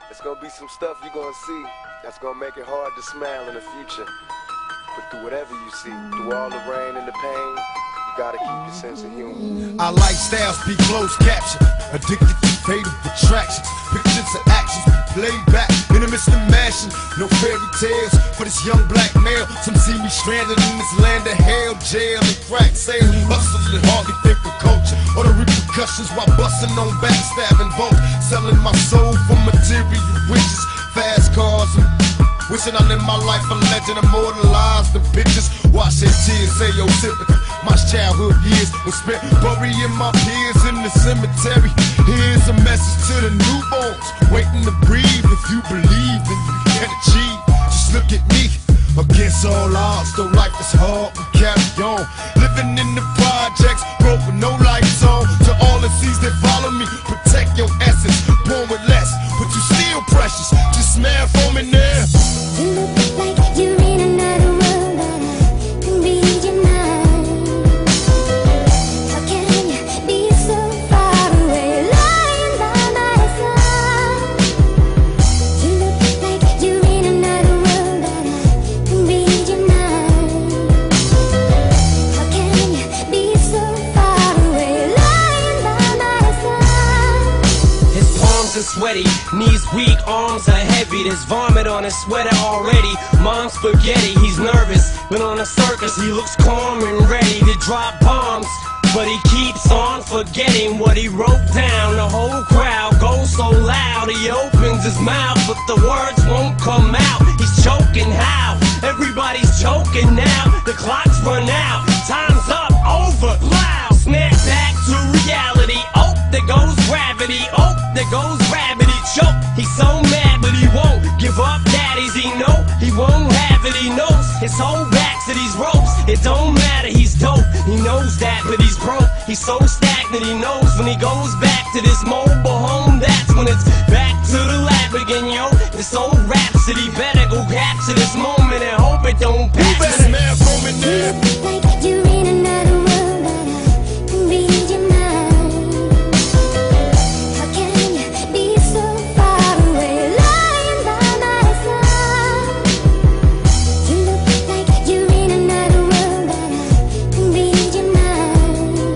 It's gonna be some stuff you're gonna see that's gonna make it hard to smile in the future. But through whatever you see, through all the rain and the pain, you gotta keep your sense of humor. Our lifestyles be closed caption, addicted to fatal attractions. Pictures and actions be played back in the midst of mashing. No fairy tales for this young black male. Some see me stranded in this land of hell, jail and crack sales. Hustling, hardly think of culture or the repercussions while busting on backstabbing both. Selling my soul for material riches, fast cars and wishing I lived my life a legend, immortalized the pictures. Watch their tears, say your sympathy. My childhood years were spent burying my peers in the cemetery. Here's a message to the newborns waiting to breathe. If you believe and you can achieve, just look at me. Against all odds, though life is hard, we carry on. Living in the projects, broke with no lights on. To all the seas that follow me, protect your essence. Born with less, but you still precious. Just smile for me now. You look like you're in another world, but I can read your mind. How can you be so far away, lying by my side? You look like you're in another world, but I can read your mind. How can you be so far away, lying by my side? His palms are sweaty, knees weak, arms are heavy. There's vomit on his sweater already. Mom's spaghetti, he's nervous. Been on a circus, he looks calm and ready to drop bombs. But he keeps on forgetting what he wrote down. The whole crowd goes so loud, he opens his mouth, but the words won't come out. He's choking how? Everybody's choking now. The clock's run out, time's up, over, loud. Snap back to reality. Oh, there goes gravity. Oh, there goes gravity. Choke. He's so mad, but he won't give up. Daddies, he know he won't have it. He knows his whole back to these ropes. It don't matter, he's dope. He knows that, but he's broke. He's so stagnant. He knows when he goes back to this mobile home, that's when it's back to the lab again, yo. This old rhapsody better go capture this moment and hope it don't pass. You better smile for me now. You look like you're in another world, but I can read your mind. How can you be so far away, lying by my side? You look like you're in another world, but I can read your mind.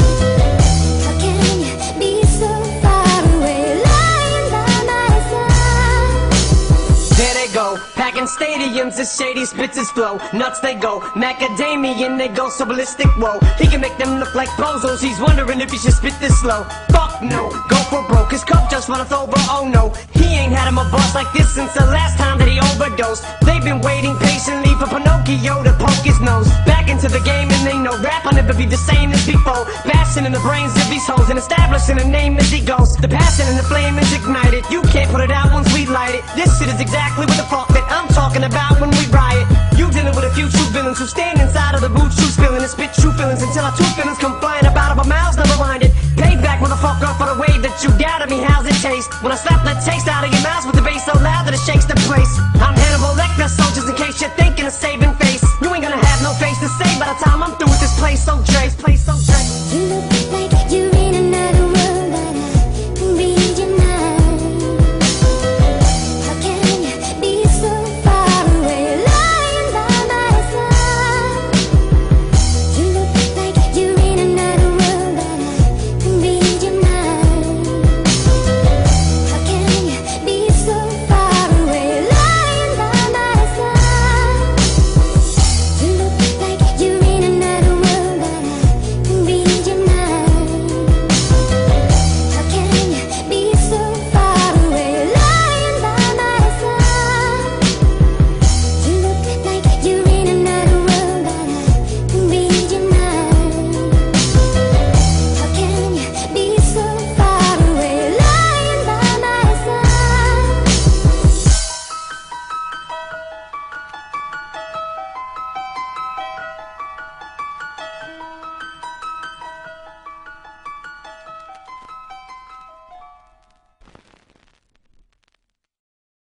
How can you be so far away, lying by my side? There they go, packing stadiums as shady spits his flow. Nuts they go, macadamian they go so ballistic, whoa. He can make them look like bozos, he's wondering if he should spit this slow. Fuck no, go for broke, his cup just runneth over, oh no. He ain't had him a boss like this since the last time that he overdosed. They've been waiting patiently for Pinocchio to poke his nose back into the game, and they know rap will never be the same as before. Bashing in the brains of these hoes and establishing a name as he goes. The passion and the flame is ignited, you can't put it out once we light it. This shit is exactly what the fuck that I'm talking about when we riot. You dealing with a few true villains who stand inside of the boots, true spilling and spit true feelings until our true feelings come flying up out of our mouths, never minded. Payback, motherfucker, for the way that you doubted me. How's it taste when I slap the taste out of your mouth?